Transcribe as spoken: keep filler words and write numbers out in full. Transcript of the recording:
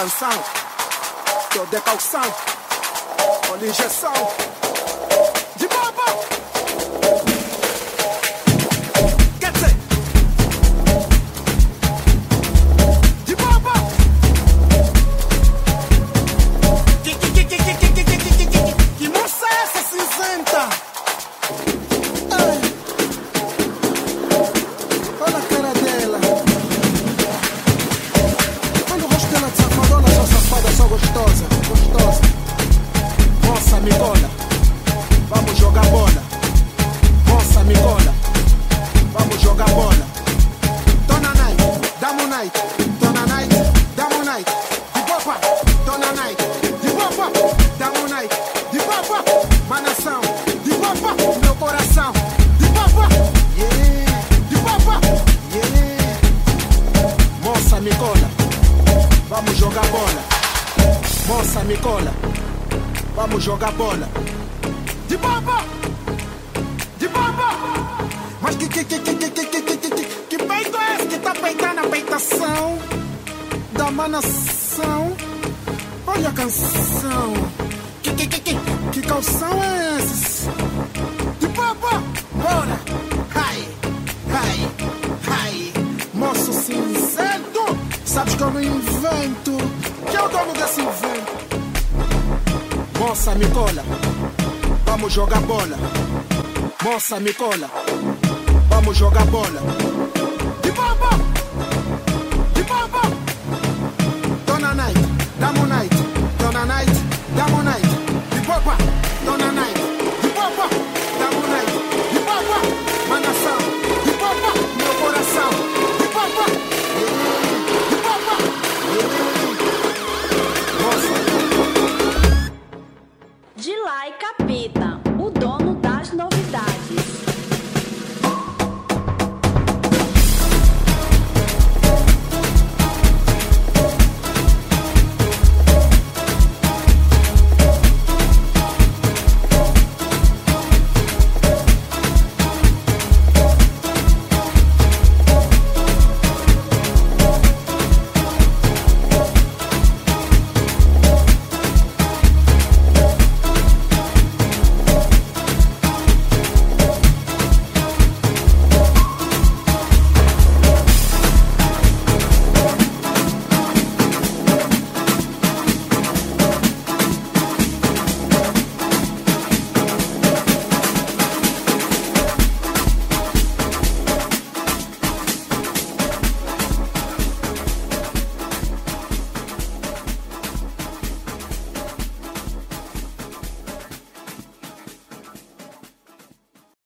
canção, tô de calção, olha injeção, de baba. Quer dizer, de baba. Que, que, que, que, que, que, que, que, que, que, que moça é essa cinzenta? Ai. Olha a cara dela. Olha o rosto dela de safada, olha só safada, só gostosa, gostosa. Moça, me cola, vamos jogar bola. Moça, me cola, vamos jogar bola. Dona Night, damo night. Dona Night, damo night. De boba, Dona Night. De boba, damo night. De boba, manação. De boba, meu coração. De boba, yeah. De boba, yeah. Moça, me cola, vamos jogar bola. Moça, me cola, vamos jogar bola. De boba, de boba. Mas que que que que que que que que que que peito é esse que tá peitando a peitação da manação? Olha a canção. Que que que que que calção é esse? De boba, bora. Ai, ai, ai. Moço cinzento, sabes que eu não invento. Que é o dono desse invento? Moça, me cola, vamos jogar bola. Moça, me cola, vamos jogar bola. De boba.